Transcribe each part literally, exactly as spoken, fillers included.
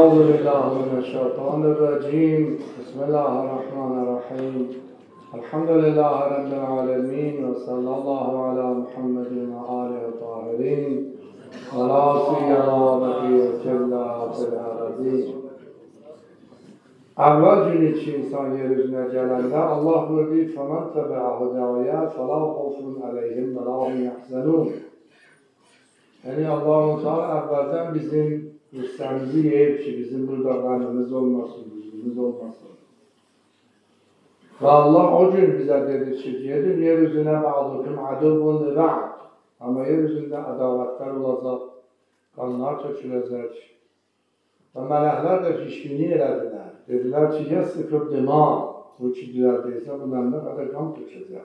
أعوذ بالله من الشيطان الرجيم بسم الله الرحمن الرحيم الحمد لله رب العالمين وصلى الله على محمد وآله الطاهرين ولا سيما بقية الله في الأرضين. اول günü ki insan yeryüzüne gelende Allah buyurdu فَمَنْ تَبِعَ هُدَايَا فَلَا خَوْفٌ عَلَيْهِمْ وَلَا هُمْ يَحْزَنُونَ. Yani Allah-u Teala evvelden bizim listemizi yiyip ki bizim burada kanımız olmasın, yüzümüz olmasın. Ve Allah o gün bize dedi ki yedim yeryüzüne ba'dukum aduvun li ba'd. Ama yeryüzünde adaletler olacak, kanlar tökülecek. Ve melekler de pişmini elediler. Dediler ki ya sıkıp dima, bu ki düzeldiyse bundan ne kadar kan tökecek.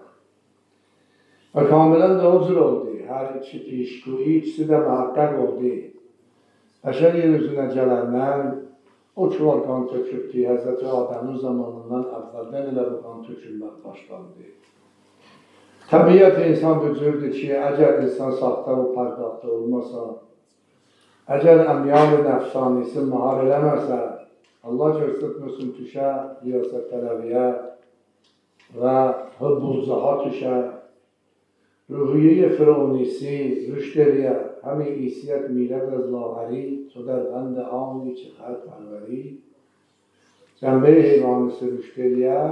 Ve kamilen de huzur oldu. Her iki pişkuyi ikisi de muhakkak oldu. Eşer yeryüzüne gelenler o çuval kan töküldü. Hazreti Adem'in zamanından evvelden ile bu kan tökülmek başlandı. Tabiat insan bücürdü ki eğer insan sahte ve pardakta olmasa, eğer emyal-i nefsanisi mahar eləməsə, Allah göstermesin tüşe, riyaset tələbiyə ve hıbbuzzaha tüşe, ruhiye firavunisi, rüşteriye, hemi isiyet millet az lahari, soderbend ağını ki halk alveri, cembe-i heyvanisi rüşteriye,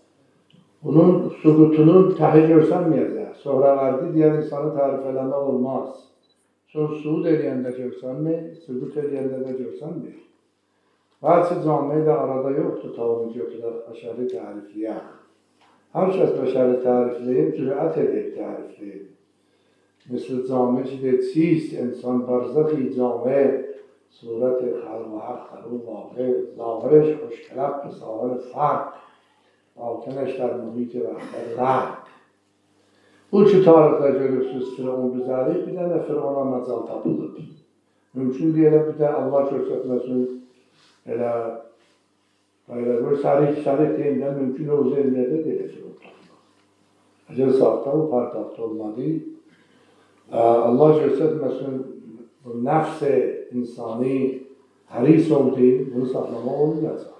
bunun subutunun tahi görsenmeyecek. Sonra verdi diğer insanı tarif eləmək olmaz. Sonra suud eləyəndə görsenmi, subut eləyəndə de görsenmi. Bazı camiye de arada yoktu tavanı götürür aşarı tarifliye. Her şey aşarı tarifleyip, cüret edip tarifleyip. Mesela cami ki de çiz, insan barzakı cami, sureti halva, haru, vaqi, zahiriş, hoşkelab, zahir fark, balkanışlar, muhiti ve rad. Bu ki tarihte görürsünüz Firavun güzeli, bir de Firavun'a mecal tapılır. Mümkün değil, bir de Allah göstermesin, elə bu sarih sarih deyildən mümkün olduğu ellərdə deyil Firavun tapılır. Əgər sahte bu pardakta olmadı, Allah göstermesin, bu nefs-i insani haris oldu, bunu saklamaq olmayacaq.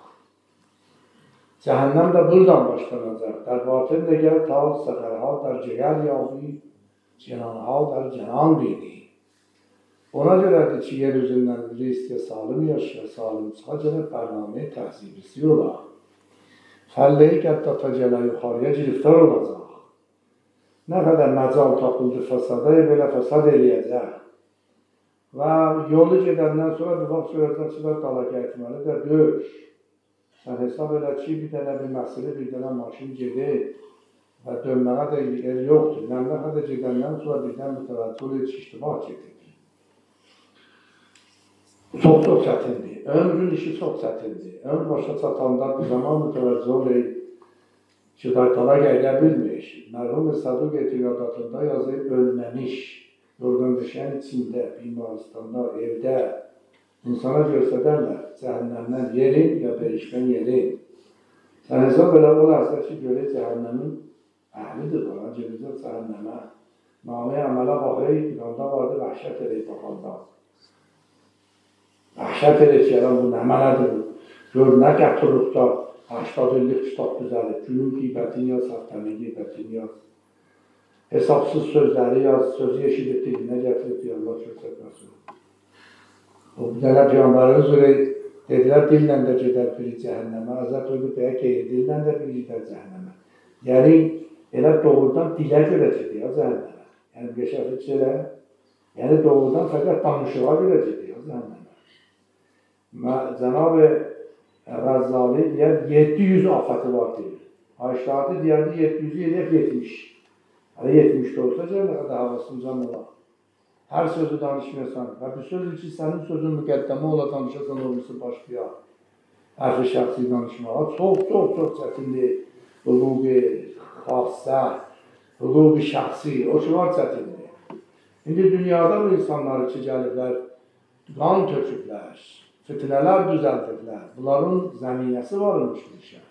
Cehennem de buradan başlanacak. Der batın neger ta seferha der ciğer yavi, cinanha der cinan bini. Ona göre de ki yeryüzünden riske salim yaşa, salim sadece bername tehzibisi yola. Felleyi kettatacela yukarıya ciriftar olacak. Ne kadar mecal tapıldı fesadayı böyle fesad eləyəcək. Ve yolu gedenden sonra bir vaxt söyleyecekçiler talaka etmeli de dövüş. Sen hesap elə ki, bir dənə bir məsələ, bir dənə maşın gedir və dönməyə də yer yoxdur. Məmləxə də gedəndən sonra birdən mütəvəccül heç iştimak gedir. Çox çox çətindir. Ömrün işi çox çətindir. Ömr başa çatanda bir zaman mütəvəccül ki, daytala gələ bilmiş. Mərhum Sadıq etiqadatında yazıb ölməmiş, yordan düşən içində, bimaristanda, evdə, İnsana göstərərlər cəhənnəmdən yerin ya dəyişmən yerin. Sən hesab elə olarsa ki, görə cəhənnəmin əhlidir bana, gedəcək cəhənnəmə. Namı əmələ baxır, İranda vardı, vəhşət edək baxanda. Vəhşət edək ki, bu nə mənədir? Gör, nə gətirirdə, həştad illik kitab düzəlib, günün qiybətini yaz, həftənin qiybətini yaz. Hesabsız sözləri yaz, sözü eşidib dilinə gətirib, Allah göstərməsin. O dənə Peyğəmbərimiz öyle dediler, dillə də gedər biri cəhənnəmə, Hazrət Öldü bəyə qeyir, dillə də biri gedər cəhənnəmə. Yəni, elə doğrudan dilə görə gedir cəhənnəmə. Yəni, qəşəflik şeylə, yəni doğrudan fəqət danışığa görə gedir cəhənnəmə. Cənab-ı Rəzzali deyər, yeddi yüz afəti var deyir. Ayşlardı deyərdi, yeddi yüzü eləyək yetmiş. Hələ yetmiş də olsa cəhənnəmə də havasıncan olar. Her sözü danışmıyorsan ve bir söz için senin sözün müqəddəmə ola danışırsan olursa başlayar. Hərfi şəxsi danışmağa çok çok çok çətindir. Hüquqi, xasə, hüquqi şəxsi, o ki var çətindir. İndi dünyada bu insanları ki gəliblər, qan töküblər, fitnələr düzəldirlər. Bunların zəminəsi varmış bir şey.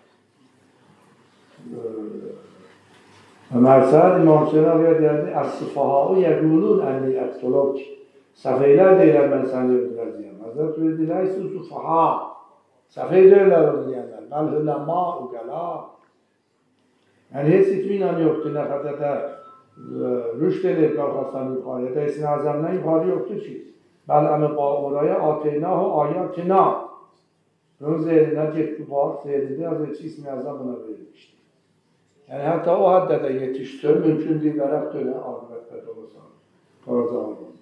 Ömer Sa'd İmam Hüseyin Ağa'ya derdi, "Es-sufaha'u yegulun enni ektolok." Səfeylər deyirlər, mən səni öldürəcəyəm. Həzrət deyirlər, sufaha. Səfey deyirlər onu deyənlər. Bəl hüləma uqəla. Yəni, heç itminən yoxdur, nə qədər də rüşd edib qalxasan yuxarıya. Deysin, əzəmdən yuxarı yoxdur ki. Bəl əmi ba oraya ateynahu ayatina. Bunun zeyrinə getdi, var, zeyrində Hazreti İsmi Əzəm buna verilmişdir. Yəni, hətta o həddə də yetişdir, mümkün deyil, vərəq dönə, ahirətdə də olursan, qoracağım olacaq.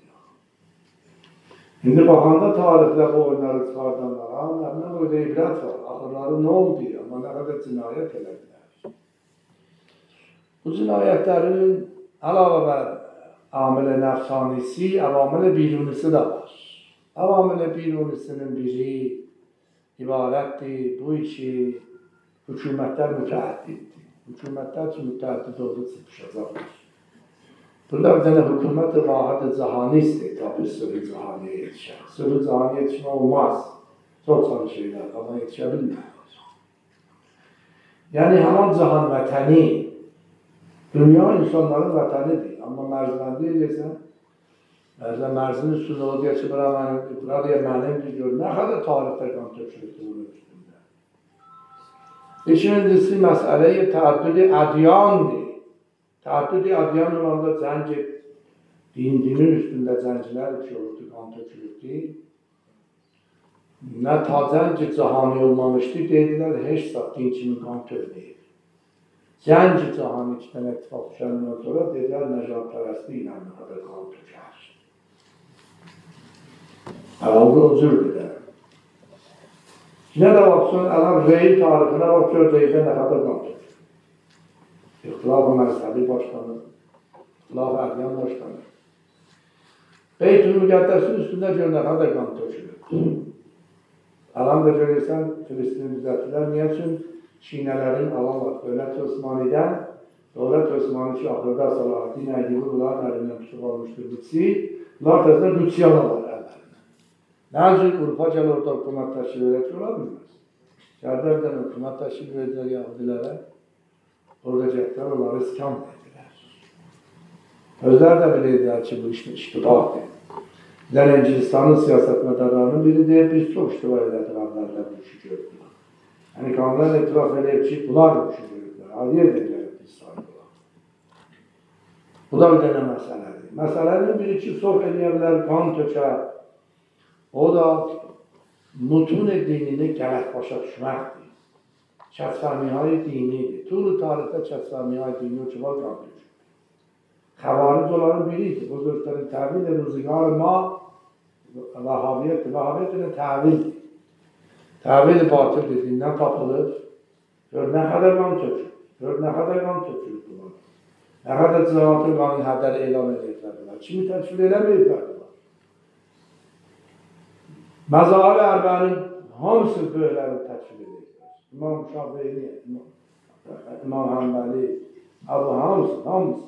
İndi baxanda tarixdə bu oyunları çıxardanlara, nəbinə boyda ibrət var, axırları nə oldu, amma nə qədər cinayət elədilər. Bu cinayətlərin əlavə və amil-i nəfsanisi, əvamil-i birunisi də var. Əvamil-i birunisinin biri ibarətdir, bu ki, hükümətlər mütəəddiddir. Hükümətlər ki, mütəəddid oldu, çıxışacaqdır. Burada bir dənə hükümət-i vahid-i cahanisdir, tabi sürü cahaniyə yetişər. Sürü cahaniyə yetişmə olmaz. Çox sarı şeylər, ama yetişə bilmir. Yəni, həman cahan vətəni, dünya insanların vətənidir. Amma mərzləndi edəsən, mərzlə mərzin üstündə o deyə ki, bura mənim, bura deyə mənimdir, gör, nə qədər tarixdə qan tökülüdür bunun üstündə. İkincisi, məsələyi təəddüd-i ədyandır. Təəddüd-i ədyan olanda cəng din, dinin üstündə cənglər ki, olubdur, qan tökülübdür. Nə ta cəng cahani olmamışdır, dedilər, heç saat din kimi qan tökülübdür. Cəng cahani iki dənə ittifaq düşəndən sonra dedilər, nəcab pərəstliyi ilə nə qədər qan tökər. Əlaqı o cürdür də. Yine de baksın, adam reyil tarixine bak, gör reyildə nə qədər qan tökür. İxtilaf-ı məzhəbi başlanır, İxtilaf-ı ədyan başlanır. Beyt-ül Müqəddəsin üstündə gör nə qədər qan tökülür. Adam da görürsən, Filistin müzətçilər, niyə üçün Çinələrin alanlar Dövlət Osmani'dən, Dövlət Osmani ki, axırda Salahaddin Əyyubi əlindən tutub almışdır Qüdsi, bunlar təzdə Qüdsi alanlar əllərindən. Nə üçün Urfa gəl orada hükümet təşkil edək, ola bilməz. Gəldərdən hükümet təşkil edilər Yahudilərə, orada getdilər, onları iskam edilər. Özlər də bilirdilər ki, bu işin iştibahdır. Bizlər İngilistanın siyasət mədarlarının biri deyir, biz çox iştibah elədik qanlarla bu işi gördük. Yəni qanlar etiraf edib ki, bunlar bu işi görürlər, aliyə edirlər İsrail olar. Bu da bir dənə məsələdir. Məsələnin biri ki, sof eləyərlər, qan tökər. O da mutun dinini qələt başa düşməkdir. Kəsfəmihai dinidir. Tulu tarixdə kəsfəmihai dini o ki, var qan tökür. Xəvaric onların biridir. Bu dörtlərin təvil-i rüzgar ma vəhabiyyətdir. Vəhabiyyətdir təvildir. Təvil-i batıl dediğinden tapılır. Gör nə qədər qan tökür. Gör nə qədər qan tökür bunlar. Nə qədər cəmatın qanın hədər elan edəklərdir. Kimi təşkil eləməyiblərdir. Məzahir Ərbənin hamısı böylərini təşkil edəklər. İmam Şafii, İmam Həmbəli, Əbu hamısı, hamısı.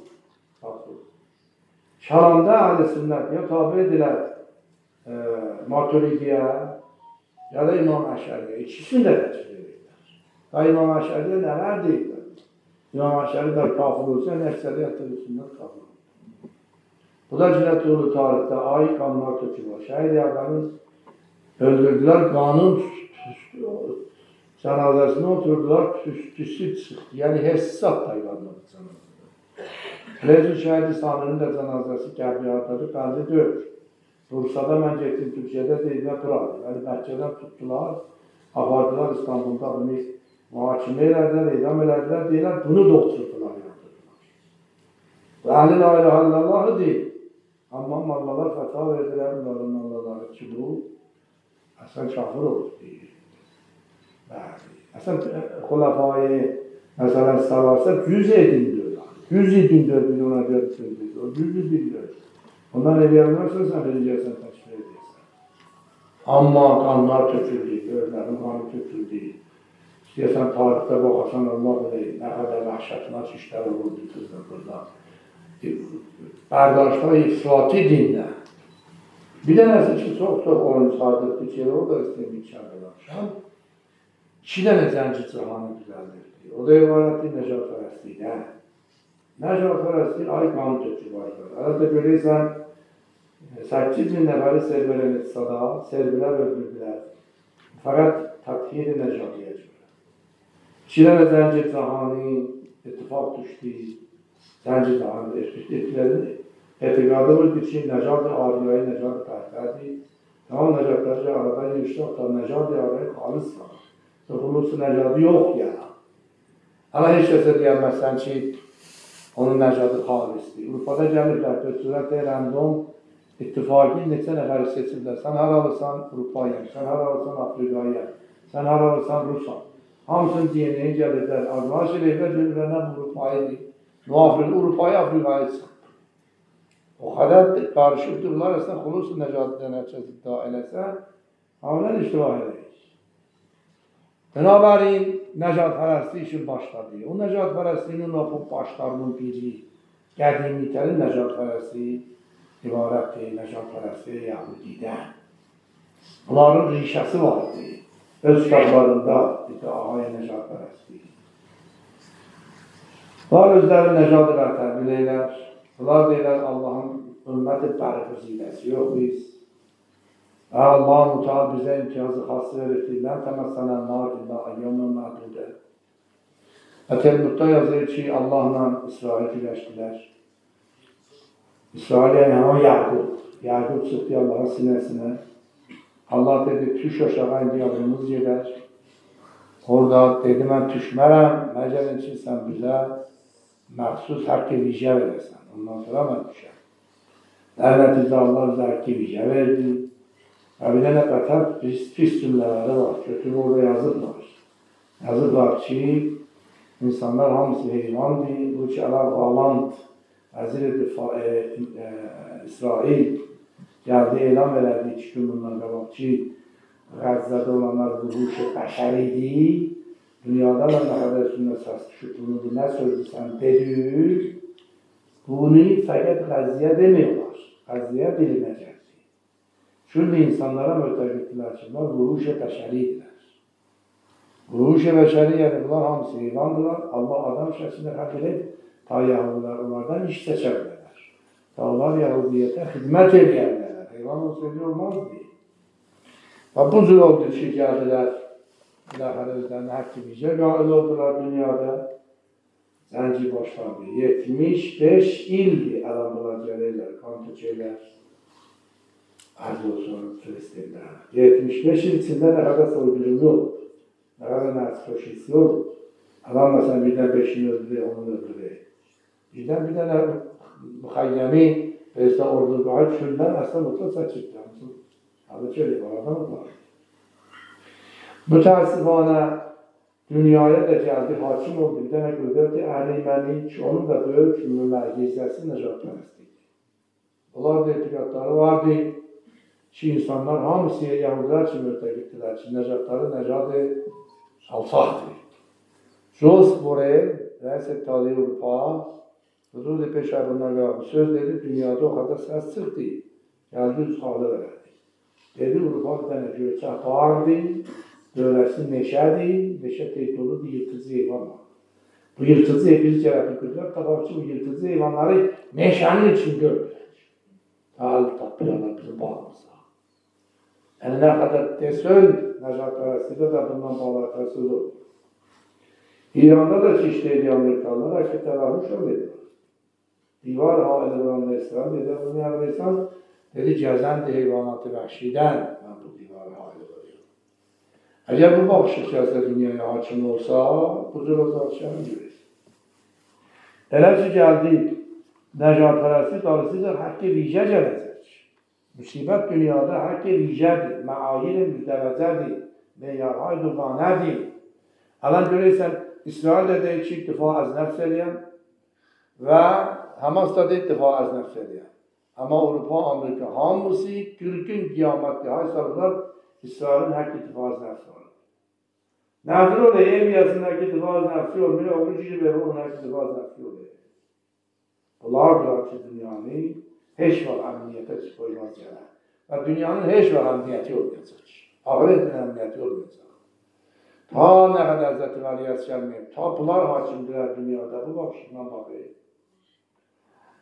Şaramda əhl-i sünnət ya tabi edilər e, Maturidiyə ya da İmam Əşəriyə. İkisini də təşkil edəklər. Ya İmam Əşəriyə nələr deyirlər? İmam Əşəri də kafir olsa, nəksəliyyətdə sünnət kafir olur. Bu da cünət yolu tarixdə ay qanlar tökülür. Şəhid Yərbənin öldürdülər, qanın cənazəsine oturdular, tüstüsü çıxdı. Yəni, hessat da qanladı cənazədə. Rəcül şəhidi Saninin də cənazəsi Qəbiyardadır, bəzi döyür. Bursada mən getdim, Türkiyədə deyillər, buradır. Yəni, Məkkədən tutdular, apardılar İstanbulda bunu mühakimə elədilər, eydam elədilər, deyirlər, bunu dokturdular, yandırdılar. Və əli la ilahe illallahı deyil. Amma mallalar fəta verdilər, bunların mallaları ki, bu Həsən kafir olur, deyir. Bəli. Həsən xulafayı, məsələn, salarsa, cüz edin diyorlar. Yüz idin dördün ona dördün. O yüz idin dördün. Ondan eləyəmlərsən, sən verəcəksən, təşkil edəcəksən. Amma qanlar töküldü, gözlərin qanı töküldü. İstəyəsən tarixdə baxasan, Allah bilir, nə qədər vəhşətinə işlər olurdu kızlar burada. Bərdاشtlar ifrati dinlə. Bir dənəsi ki, çox-çox onun sadıqdır ki, o da istəyir Kəbəl Akşam. İki dənə cəngi cihanı düzəldirdi. O da ibarətdir Nəcab pərəstlikdən. Nəcab pərəstlik ay qan tökü var. Arada görürsən, səkkiz min nəfəri Serbilərin iqtisada, Serbilər öldürdülər. Fəqət təxir-i Nəcadiyə görə. İki dənə Zəncir Cahani ittifaq düşdü. Zəncir Cahani etkilərin etiqadı buydu ki, Nəcad-ı Ariyayı Nəcad-ı Qəhbədir. Tamam Nəcadları arada yürüşdə da Nəcad-ı Ariyayı xalis var. Xulusu Nəcadı yox yəni. Ama heç kəsə deyəməzsən ki, onun Nəcadı xalisdir. Urfada gəlirlər, götürürlər, rəndom ittifaqı neçə nəfəri seçirlər. Sən hər alırsan Urfayəm, sən hər alırsan Afriqayəm, sən hər alırsan Rusan. Hamısının D N A-yə gəlirlər, arzuaş eləyirlər, görürlər, nə bu Urfayıdır. Müafirli Urfayı Afriqayı çıxır. O qədər qarışıqdırlar, əslən, xulusu Nəcadıdan nəticəsi iddia eləsə, hamılar iştirak eləyir. Binabarin Nəcad-pərəstlik işin başladı. O Nəcad-pərəstliyinin o başlarının biri, qədimliklərin Nəcad-pərəstliyi ibarətdir, Nəcad-pərəstliyi Yahudidən. Bunların rişəsi vardı. Öz kitablarında iddiayı Nəcad-pərəstliyi. Bunlar özləri Nəcad-ı Qətəbil eylər. Bunlar deyilər Allahın ümməti bərifəziləsi yox biz. Allah-u Teala bizə imtiyazı xası verir. Lən təməssənən nar illə ayyamın mədudə. Və Telmudda yazır ki, Allahla İsrail güləşdilər. İsrail yəni həmən Yaqub. Yaqub çıxdı Allahın sinəsinə. Allah dedi, tüş aşağı indi yavrumuz gedər. Orada dedi, mən tüşmərəm. Məcəlin ki, sən bizə məxsus həqqi vicə verəsən. Ondan sonra mən düşəm. Lər nəticə Allah bizə həqqi vicə verdi. Və bir dənə qətər pis, pis cümlələri var. Götürü orada yazıqlar. Yazıqlar ki, insanlar hamısı heyvandır. Bu ki, Ələ Qalant, Vəzir-i e, e, İsrail gəldi, elan verədi iki gün bundan qabaq ki, Qəzzədə olanlar ruhu bəşəridir. Dünyada da nə qədər üstündə səs düşüb bunu, nə sözdür sən dedik. Bunu fəqət Qəzziyə demiyorlar. Qəzziyə bilinəcək. Çünkü insanlara mütəqiddirlər ki, bunlar ruhu-i bəşəridirlər. Ruhu-i bəşəri, yəni bunlar hamısı heyvandırlar. Allah adam şəklində xəlq edib, ta Yahudiler onlardan iş seçə bilərlər. Ta onlar Yahudiyyətə xidmət edərlər. Heyvan olsaydı olmazdı. Və bu cür oldu ki, gəldilər, biləxələ özlərini həqqi vicə qail oldular dünyada. Zənci başladı. yetmiş beş ildir adam bunlar gəlirlər, kan tökürlər. Arz olsun Filistin'de. yetmiş beş yıl içinde ne kadar soykırım yok. Ne kadar nazifaşist yok. Adam mesela birden beşini öldürüyor, onu öldürüyor. Birden bir tane muhayyemi mesela ordu gayet şundan aslında mutlu saçıktı. Abi şöyle var, adam var. Müteessifane dünyaya da geldi, hakim oldu. Bir tane gördü, Əhliyməni ki, onun da böyük mümərgizəsi Nəcad-pərəstlik. Onlar da etiqadları vardı. Ki insanlar hamısı Yahudiler için mütəqiddirlər ki, Nəcadları Nəcad-ı alçaqdır. Jos Borel, rəis tarihi Avrupa, huzur-i peşə bundan qalıb söz dedi, dünyada o kadar səs çıxdı, gəldi üç xalı verədi. Dedi, Avrupa bir dənə göyçək bağırdı, dövləsi meşədir, meşə teytoludur, yırtıcı heyvan var. Bu yırtıcı biz cərəbi qüdrət tapaq ki, bu yırtıcı heyvanları meşənin için görürlər. Talib tapırlar bizim bağımıza. Yəni, nə qədər desöl, Nəcad-pərəstlikdə də bundan bağlatası olur. İranda da ki, işləyir Amerikalılar, əki tərahüş edir. Divar haili buranında İslam dedi, bunu yarılıysan, dedi, gəzəndi heyvanatı vəhşidən, mən bu divarı haili veriyorum. Əgər bu baxışı siyasət dünyaya hakim olsa, bu cür olacaqşanı görür. Elə ki, gəldi, Nəcad-pərəstlik dalısıca həqqi vicə gələcək. Müsibət dünyada həqqi vicədir, məayir-i müzdəvəcədir, meyarhay duqanədir. Alan görürsən, İsrail də deyir ki, ittifa az nəfs eləyəm və Hamas da deyir, ittifa az nəfs eləyəm. Amma Avrupa, Amerika hamısı qırqın qiyamətdir. Hay sarılar, İsrailin həqqi ittifa az nəfs var. Nəzir olayı, evliyasının həqqi ittifa az nəfsi olmuyor, oğlu gibi verir, onun həqqi ittifa az nəfsi oluyor. Bunlar ki, dünyanı heç vaxt əmniyyətə qoymaz gələr. Və dünyanın heç vaxt əmniyyəti olmayacaq. Ahiretin əmniyyəti olmayacaq. Ta nə qədər Həzrəti Vəliyyət gəlməyib, ta bunlar hakimdirlər dünyada, bu baxışından baxıyıb.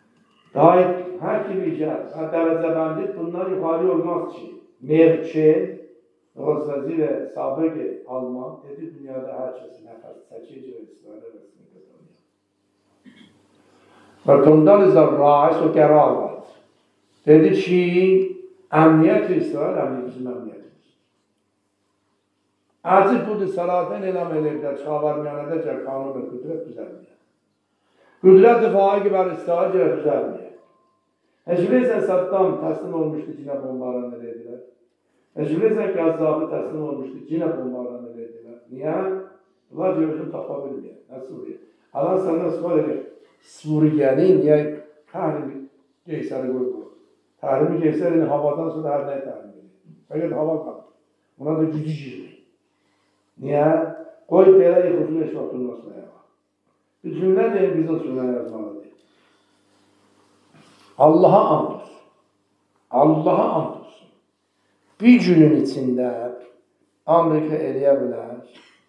Daim her kimi icad ve derecebendik bunlar yukarı olmaz ki. Mevki, Rozvezi ve sabık alma dedi dünyada herkesi nefes seçici ve İsrail'e resmi kazanıyor. Ve tundan zarra'is o keravat. Dedi ki emniyet İsrail emniyet bizim emniyetimiz. Azı budur salaten elam elevler çavarmiyanedece kanun ve kudret düzelmiyor. Kudret defaı gibi İsrail cevap düzelmiyor. Ecbreysen Saddam teslim olmuştu cine bombalarını dediler. Ecbreysen Gazzafı teslim olmuştu cine bombalarını dediler. Niye? Bunlar diyorsun tapabilmiyor. Nasıl oluyor? Allah sana sual ediyor. Suriye'nin niye tahrimi Geyseri koydu? Tahrimi Geyseri'nin havadan sonra her ne tahrim ediyor? Fakat hava kaldı. Ona da gücü girdi. Niye? Koy böyle yıkılsın eşvatın nasıl ya? Bütünler de bizim sürüne yazmalı değil. Allah'a andolsun. Allah'a andolsun. Bir günün içinde Amerika eləyə bilər,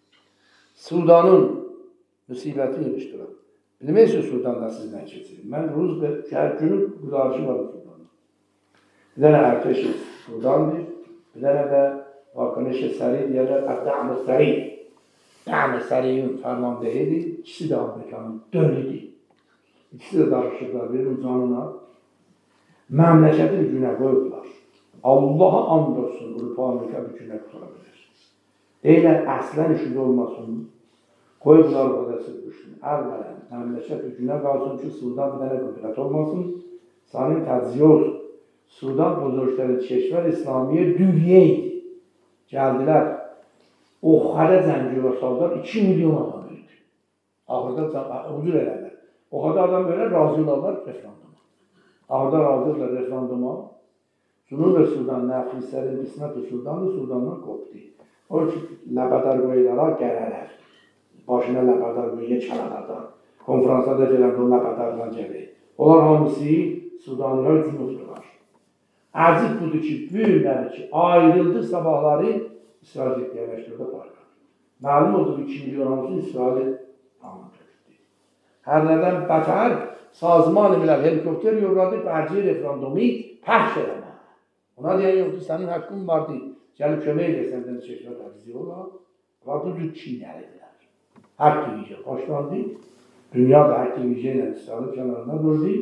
Sudanın müsibəti yığışdırır. Bilməyəsiniz Sudan'da siz nə keçirir. Mən Rus və hər günün güdarışı var Sudan'da. Bir dənə ərteşi Sudan'dır, bir dənə də Vakınışı Səri deyərlər, Əddə'm-i Səri. Də'm-i Səri'nin fərmandehidir, ikisi də Amerikanın dönüdür. İkisi də darışıqlar, verin canına. Məmləkəti bir günə qoyublar. Allah'a andolsun, Avrupa Amerika bir günə qutara bilir. Deyilər, əslən işi olmasın, qoyublar o da sürmüşsün. Əvvələn, məmləkət bir günə qalsın ki, Sudan bir dənə qüdrət olmasın, sənin tədziyə olsun. Sudan buzuruşları Keşver İslamiye dünyeydi. Gəldilər, o xələ zəngi və saldan iki milyon adam öldü. Ahırda udur elələr. O kadar adam öyle razı olarlar referanduma. Ahırda razı olarlar referanduma. Cunub ve Sudan, nəfislərin qismət-i Sudan'ı Sudan'dan qopdu. O ki, ləbədar qoyulara gələlər. Başına ləbədar qoyuya kələlərdən. Konferansda da gələndə o ləbədardan gəlir. Onlar hamısı Sudanlılar cunubdular. Əzib budur ki, büyümləri ki, ayrıldı sabahları İsrail yerləşdirdi parka. Məlum oldu ki, iki milyon hamısı İsrail anlatırdı. Hər nədən bətər, sazman emirlər, helikopter yolladı, bərci referandumu pəxş eləmə. Ona deyən yoxdur, sənin haqqın vardı, gəlib kömək edirsən, sənin çeşmə təvizi olar. Və bu cür çiynəlidilər. Haqq divizya başlandı, dünya da haqq divizya ilə İsrail kənarına durdu.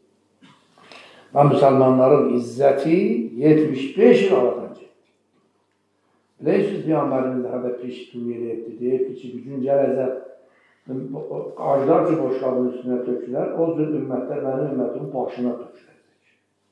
Və Müslümanların izzəti yetmiş beş il aradan getdi. Bilirsiniz, Peyğəmbərimiz hədə piş tüyəli etdi, deyib ki, bir gün gələcək, ağaclar ki, boşqabın üstünə tökülər, o cür ümmətlər mənim ümmətimin başına töküləcək.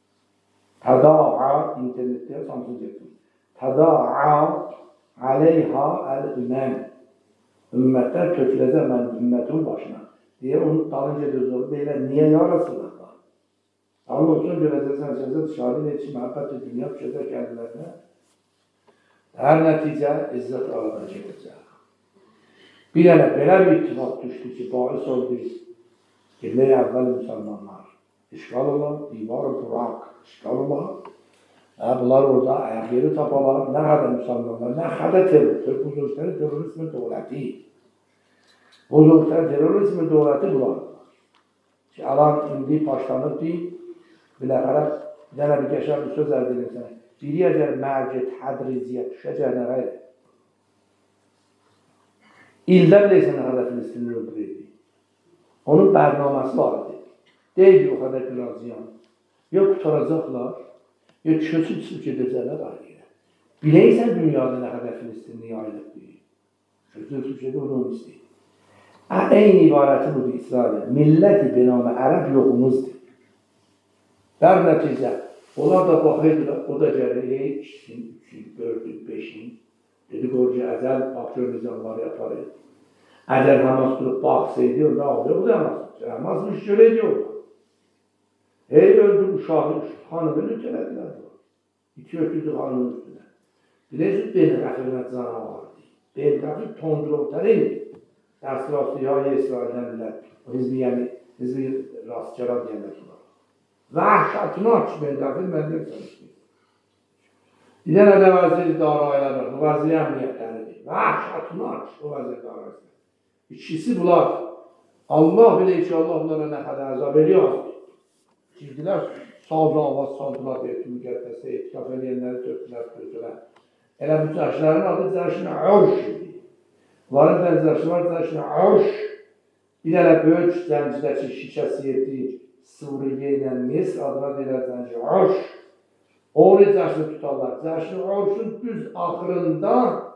Təda'a, internetdə samsın getdim. Təda'a aleyha əl-üməm. Ümmətlər töküləcək mənim ümmətimin başına. Deyə onun dalınca düzülür, deyilər, niyə yarasınlar? Allah olsun görəcəksən, sənsə dışarı heç məhəbbət-i dünya düşəcək kendilərinə. Hər nəticə izzət aradan gedəcək. Bir dənə belə bir ittifaq düşdü ki, bahis oldu, gələk əvvəl müsəlmanlar. İşgal olar, divar-ı Burak işgal olar. Bunlar orada ayak yeri tapalar, nə qədər müsəlmanlar, nə qədər terör, buzuruşları terörizmi dövləti. Buzuruşları terörizmi dövləti bunlar. Ki, alan indi başlanıbdı, biləxərə, bir dənə bir qəşər bir söz əldə edir sənə. Biri əgər mərci tədriziyyət düşəcək nə qayır? İldə biləysən nə qədər Filistinli öldürürdü. Onun bərnaməsi var idi. Deyil o qədər qırazıyan. Ya qutaracaqlar, ya köçüb çıxıb gedəcəklər ayrıya. Biləysən dünyada nə qədər Filistinli yayılıbdır. Köçüb çıxıb gedir, onu onu istəyir. Eyni ibarəti budur İsrail. Milləti binamə ərəb yoxumuzdur. Dər nəticə, onlar da baxırdılar, o da gəlir, ikisin, üçün, dördün, beşin. Dedi, qorcu, əzəl, aktör nizamları yaparıq. Əgər Hamas durub baxsaydı, orada alıyor, bu da Hamas. Hamasmış görəydi orada. Hey öldür uşağı, xanımın ülkələdilər. İki ötürdü xanımın üstünə. Bilirsiniz, beni rəfirmət zana vardı. Beni rəfir tondrovtərin dərsrastı ya İsrail'dəndirlər. Hizbi, yəni, hizbi rastçara deyənlər sonra. Vəhşətini aç, beni rəfir, mən deyəm sənə. Bir dənə də vəzir daraylar var, bu vəzir əmniyyətləridir. Vəhşətini aç, o vəzir daraylar. İkisi bunlar. Allah bilir ki, Allah bunlara nə qədər əzab ediyor. girdilər, saz avaz saldılar, deyək, müqəddəsə etikaf eləyənləri tökdülər, tökdülər. Elə bu cəşlərin adı cəşin Ərş idi. Onların bənzəşi var, cəşin Ərş. Bir dənə böyük zəncirəki şişəsi yedi, Suriye ilə Misr adına deyilər zəncir Ərş. Onu cəşini tutarlar. Cəşin Ərşin düz axırında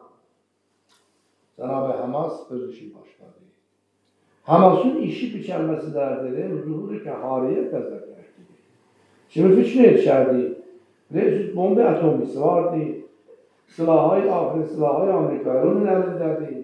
Cenab-ı Həmas öz işi başladı. Həmasın işi bir kəlməsi dərdir, huzuru ki, hariyə bəzərlərdir. Şimdi fikir yetişərdi. Bilirsiniz, bomba atomisi vardı. Silahı, ahir silahı Amerika'nın onun elindədir.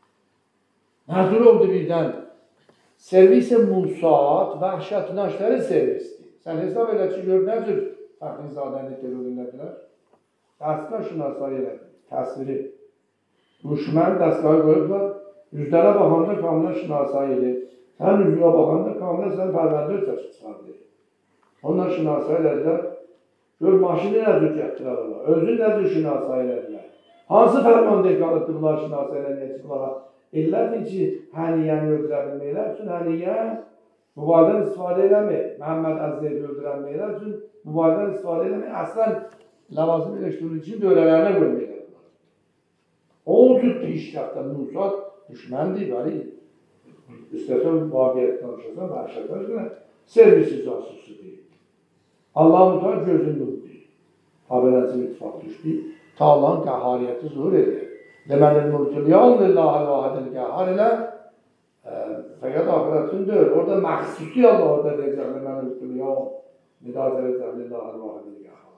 Nəzir oldu birdən. Servise Musat, vəhşət naşları servisdir. Sən hesab elə ki, gör, nə cür fəxrizadəni teröründədirlər? Dəstgah şünasayı elədir, təsviri. Düşmən dəstgahı qoyublar, yüzlərə baxanda kamına şünasayı edir. Sən üzvə baxanda kamına sən pərvəndə ötəşi çıxardır. Onlar şünasayı elədilər. Gör, maşını nə cür gətirər olar, özün nə cür şünasayı elədilər. Hansı fərmanda qalıqdıqlar şünasayı elədilər? Ellədir ki, həniyəni öldürə bilməklər üçün həniyyə mübarədən istifadə eləmir. Məhəmməd Əzreyli öldürənməklər üçün mübarədən istifadə eləmir. Əslən, ləvazım eleştirir ki, dörələrinə qoyməklər. O cür pişkəftə Musad düşməndir, bəli. İstəsən, vaqiyyət danışasan, vəhşətlər servisi casussudur. Allah-u Teala gözünü öldür. Haberənsin ittifaq düşdü. Ta Allah'ın qəhariyyəti zuhur edir. Deməli, mülkülyan lillahi vahidil qəhar ilə fəqət ahirətin deyil. Orada məxsusi Allah orada deyəcək, deməli, mülkülyan müdafiə edəcək lillahi vahidil qəhar.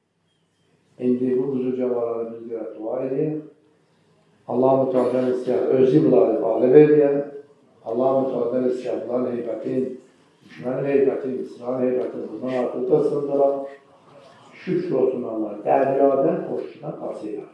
İndi bu huzur cəvaları biz deyək, dua edin. Allah-u Teala'dan istəyək, özü bunları qalib edin. Allah-u Teala'dan istəyək, bunların heybətin, düşmənin heybətin, İsrail heybətin, bundan artıq da sındıran. Şükür olsun Allah, dəryadan, xoşçudan qasıyla.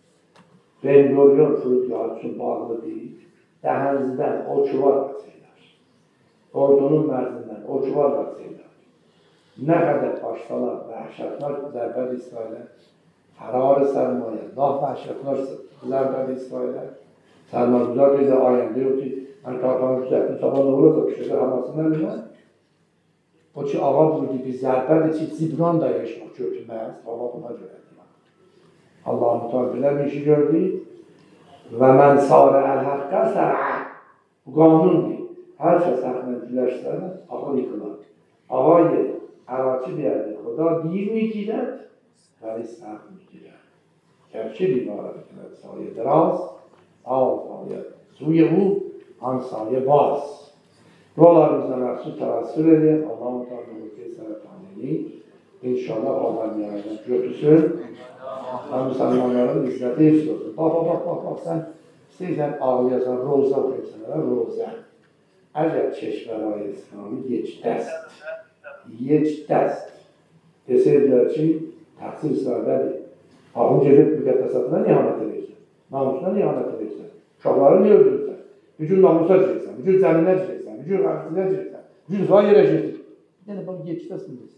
Ben Gorion Fırıqları üçün bağlı deyil, dəhənizdən o çuvar qaçırlar. Ordunun mərzindən o çuvar qaçırlar. Nə qədər başlalar, vəhşətlər zərbəli İsrailə, fərarı sərmayə, daha vəhşətlər zərbəli İsrailə, sərmazlar bizə ayəndə yox ki, mən qarqanı düzətdim, sabah nə olur da düşəcək Həmasın əlinə. O ki, ağa vurdu bir zərbəli ki, Cibran da yaşmaq götürməz, Allah buna görədir. Allah-u Teala belə bir işi gördü və mən sarı əl-həqqə sərə. Bu qanundur. Hər kəs həqlə güləşsənə, ağa yıkılar. Ağa yer, əraçı deyərdir. O da deyir mi gidər? Vəli səhv mi gidər? Gerçi bir ibarət edər. Sayı draz, al sayı suyu bu, han sayı baz. Dualarımızdan məxsus tərəssür edir. Allah-u Teala bu kesərə tanıyır. İnşallah Allah yardım götürsün. Mən müsəlmanların izzəti hepsi olsun. Bak, bak, bak, bak, bak, sən istəyirsən ağlayasan, roza oxuyursan, roza. Əgər keşvərayı İslamı yecdəst, yecdəst desəydilər ki, təqsir İsrail'dədir. Ağın gedib müqəddəsatına nihanət edirsən, namusuna nihanət edirsən, uşaqları niyə öldürürsən, bir gün namusa girsən, bir gün zəminə girsən, bir gün rəqsinə girsən, bir gün falan yerə girsən. Yəni, bak, yecdəst mi desək?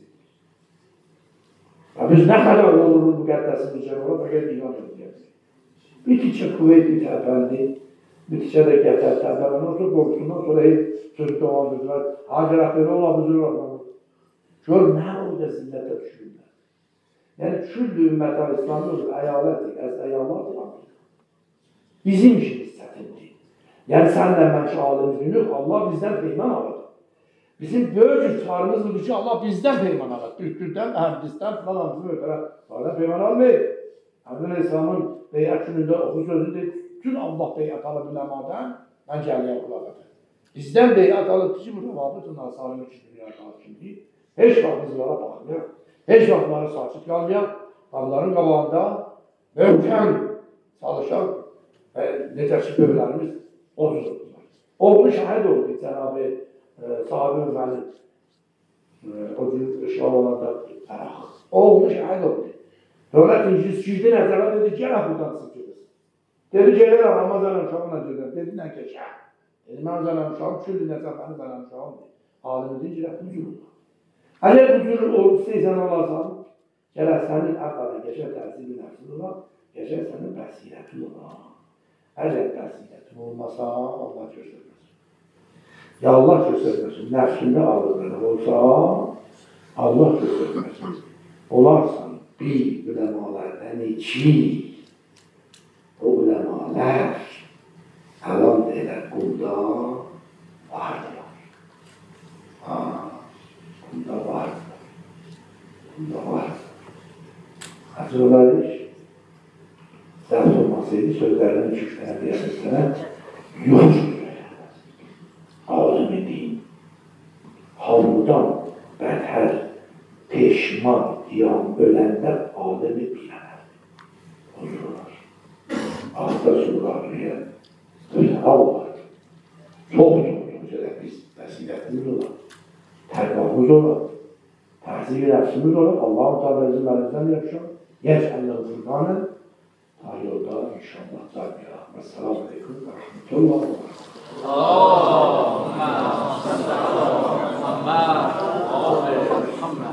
Biz nə qədər olur bu müqəddəsin üzrə ola, fəqət iman edəcəkdir. Bir tikə kuvveti təbəndi, bir tikə də gətər təbəndi, ondan sonra qorxusundan sonra heç sözü doğandırdılar. Hacı rəhbəri ola, buzur rəhbəri. Gör, nə oldu zillətə düşürlər. Yəni, küllü ümmətə İslamı olur, əyalətdir, əz əyalatdır Amerika. Bizim işimiz çətindir. Yəni, sənlə mən ki, alimizin yox, Allah bizdən peyman alır. Bizim böyük iftarımız budur ki, Allah bizdən peyman alır. Türk'dən, Hərdistan falan hamısını ötərə. Sonra peyman almayır. Həmdül İslam'ın beyət günündə oxu sözüdür. Bütün Allah beyət alıb biləmadan, mən gəliyə qulaq edir. Bizdən beyət alıb ki, bu rəvabıtın asarını ki, dünya qarşındır. Heç vaxt bizlərə baxmıyor. Heç vaxtları saçıq qalmıyor. Onların qabağında möhkəm çalışan necə ki, böylərimiz ozurdular. Oğlu şəhid oldu Cənab-ı sahabi müəllim. O gün işgal olanda Əraq. Oğlu şəhid oldu. Dövlət incisi girdi nəzərə dedi, gələ buradan sıkıyoruz. Dedi, gələr Ramazan uşağımla gedir. Dedi, nə keçə? Dedi, mən zənəm uşağım, küllü nəzəfəni zənəm uşağımdır. Alimdir, gələ huzur olur. Əgər huzur olursa, sən olarsan, gələ sənin əvvələ geçər təsiri nəfsin olar, geçər sənin bəsirətin olar. Əgər bəsirətin olmasa, Allah göstərməsin. Ya Allah göstərməsin, nəfsində ağırlığı olsa, Allah gösterməsin. Olarsan bir uləmalardan iki, o uləmalar əlam elə qulda vardılar. Ha, qulda vardılar. Qulda vardılar. Hatırlayış, zəbt olmasaydı sözlərinin iki üç tane deyəmizsənə, yox ağzını deyin. Hamıdan bədhər, peşman, yan, öləndə alemi bilənər. Huzurlar. Ağda surlarıya bir hal var. Çox çoxdur üzərə biz vəsiyyətimiz olar. Tərbağımız olar. Təhsil nəfsimiz olar. Allah-u Teala bizim əlimizdən yapışır. Yəcəlləhu fırqanı. Ta yolda inşallah zalmiyə. Esselamu aleyküm və rahmetullah. Allahümme salli ala Muhammed.